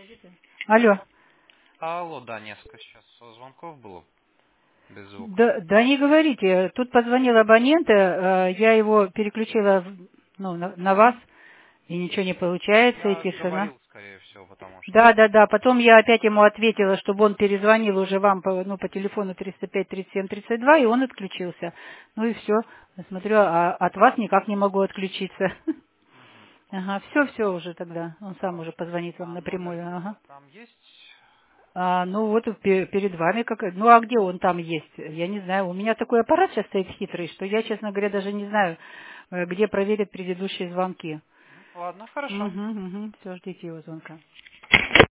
Алло. Алло, да, несколько сейчас звонков было без звука. Да не говорите. Тут позвонил абонент, я его переключила на вас, и ничего не получается, и Я тишина. говорил, скорее всего, потому что... Да. Потом я опять ему ответила, чтобы он перезвонил уже вам по телефону 305-37-32, и он отключился. Ну и все. Смотрю, а от вас никак не могу отключиться. Мгм. Ага, все уже тогда. Он сам уже позвонит вам Номер напрямую. Ага. там есть? Ну вот перед вами какая. Ну а где он там есть? Я не знаю. У меня такой аппарат сейчас стоит хитрый, что я, честно говоря, даже не знаю, где проверить предыдущие звонки. Ладно, хорошо. Угу. Все, ждите его звонка.